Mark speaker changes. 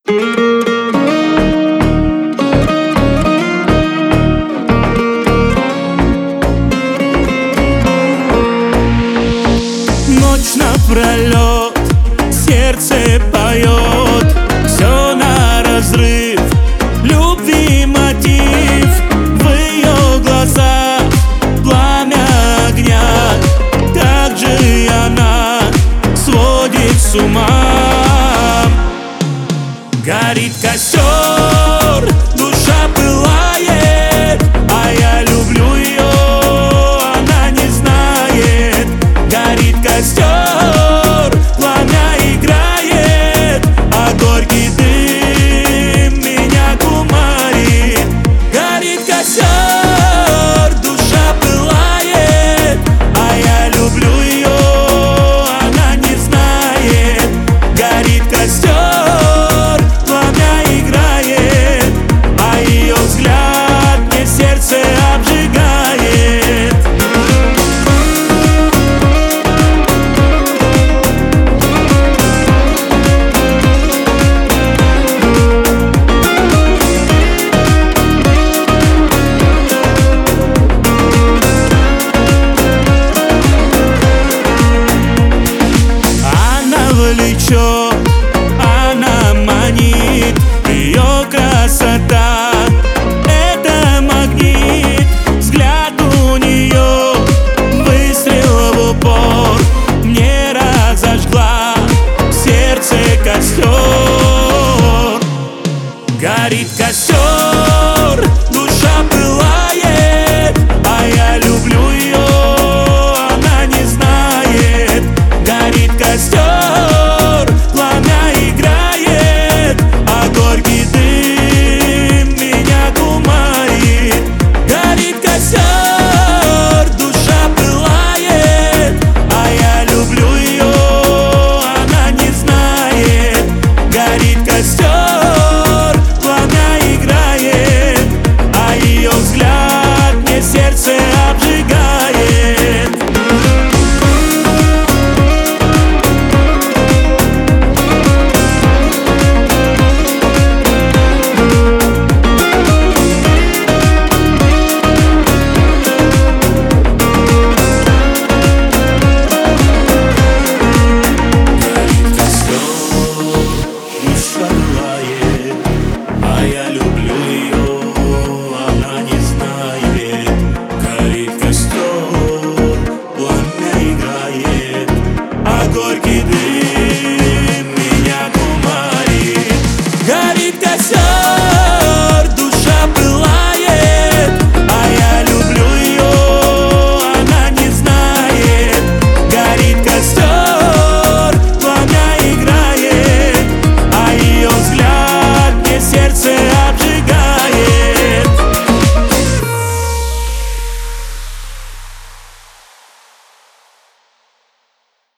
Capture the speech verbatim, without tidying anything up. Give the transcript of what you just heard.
Speaker 1: Ночь напролет, сердце поет, все на разрыв, любви мотив. В ее глазах пламя огня, как же и она сводит с ума. Горит костер, душа пылает, а я люблю ее, она не знает. Горит костер, пламя играет, а горький дым меня кумарит. Горит костер, душа пылает, а я люблю ее, она не знает. Горит костер, пламя играет, а ее взгляд мне сердце обжигает. Она влечет, она манит, ее красота — это магнит. Взгляд у нее выстрел в упор, мне разожгла в сердце костер. Горит костер.